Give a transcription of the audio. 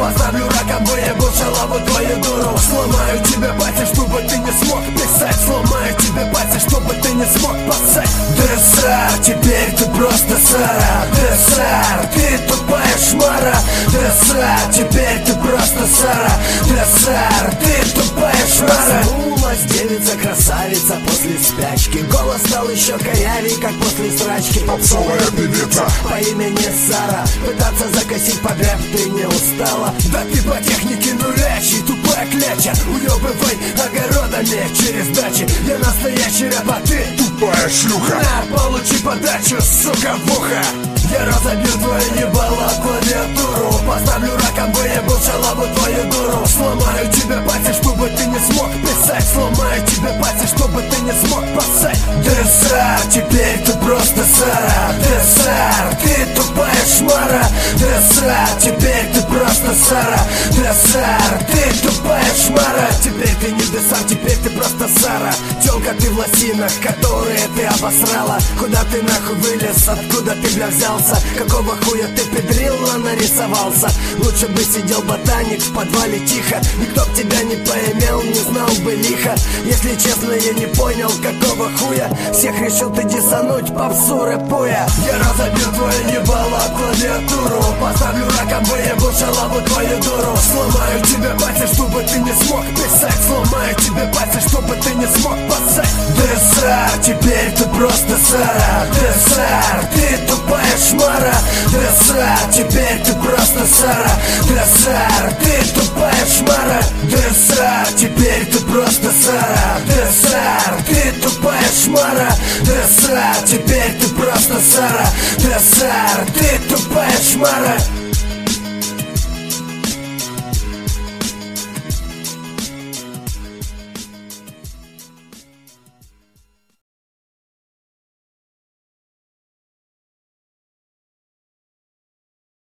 Поставлю раком, выебу шалаву твою дуру. Сломаю тебе пальцы, чтобы ты не смог писать. Сломаю тебе пальцы, чтобы ты не смог пасать. Десар, теперь ты просто Сара. Десар, ты тупая шмара. Десар, теперь ты просто Сара. Десар, ты тупая шмара. Проснулась девица, красавица после спячки. Голос стал еще корявей, как после срачки. Попсовая певица по имени Сара. Пытаться закосить под рэп ты не устала? Да ты по технике нулячий, тупая кляча. Уебывай огородами через дачи. Я настоящий рэп, а ты тупая шлюха. На, получи подачу, сука, в ухо. Я разобью твою ебало клавиатуру. Поставлю раком, выебу шалаву твою дуру. Сломаю тебе пальцы, чтобы ты не смог писать. Сломаю тебе пальцы, чтобы ты не смог пасать. Десар, теперь ты просто Сара. Десар, ты тупая шмара. Десар, теперь ты просто Сара. Десар, ты тупая шмара. Теперь ты не Десар, теперь ты просто Сара. Тёлка ты в лосинах, которые ты обосрала. Куда ты нахуй вылез, откуда ты, бля, взялся? Какого хуя ты педрила нарисовался? Лучше бы сидел ботаник в подвале тихо. Никто б тебя не поимел, не знал бы лихо. Если честно, я не понял, какого хуя всех решил ты диссануть, попсу рэпуя. Я разобью твою ебало клавиатуру. Поставлю раком, выебу шалаву твою дуру. Сломаю тебе пальцы, чтобы ты не смог писать. Сломаю тебе пальцы, чтобы ты не смог пасать. Десар, теперь ты просто Сара. Десар, ты тупая шмара. Десар, теперь ты просто Сара. Десар, ты тупая шмара. Десар, теперь ты просто Сара. Десар, ты тупая шмара. Десар, теперь ты просто Сара. Десар, ты тупая шмара.